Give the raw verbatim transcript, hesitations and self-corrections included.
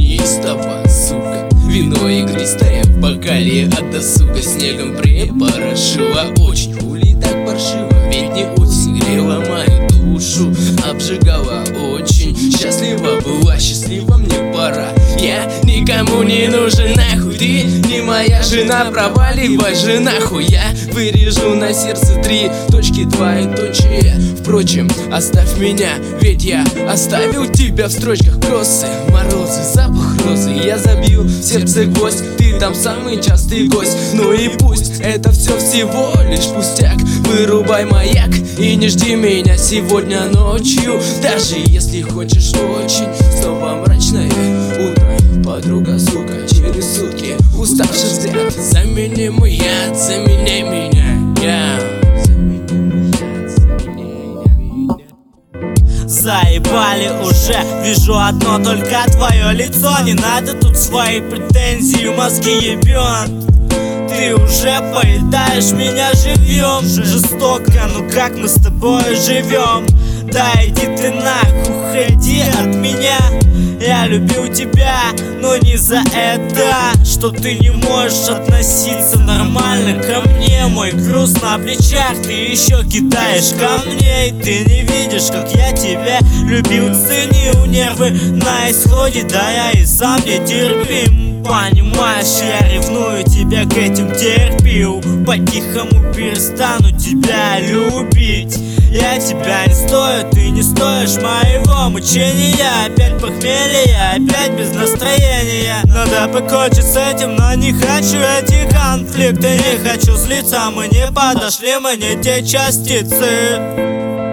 есть табак, сука. Вино игристое в бокале от досуга снегом припорошила. Очень хули так паршиво, ведь не осень грела мою душу, обжигала очень. Счастлива была, счастлива мне пора. Я никому не нужен, нахуй. Ты не моя жена, проваливай же нахуй. Я вырежу на сердце три точки двоеточие. Впрочем, оставь меня, ведь я оставил тебя в строчках кроссы. Морозы, запах розы, я забил в сердце гвоздь. Ты там самый частый гость, ну и пусть это все всего лишь пустяк. Вырубай маяк и не жди меня сегодня ночью, даже если хочешь очень. Снова мрачное утро, подруга, сука, через сутки уставший взгляд. Замени мой яд, заменяй меня, я. Заебали уже, вижу одно только твое лицо. Не надо тут свои претензии, мозги ебет. Ты уже поедаешь меня живьем. Жестоко, ну как мы с тобой живем? Да иди ты нахуй, уходи от меня. Я любил тебя, но не за это, что ты не можешь относиться нормально ко мне. Мой груз на плечах, ты еще кидаешь камней. Ты не видишь, как я тебя любил, ценил. Нервы на исходе, да я и сам не терпим. Понимаешь, я ревную тебя, к этим терпил. По-тихому перестану тебя любить. Я тебя не стою, ты не стоишь моего мучения. Опять похмелье, опять без настроения. Надо покончить с этим, но не хочу эти конфликты. Не хочу злиться, мы не подошли, мы не те частицы.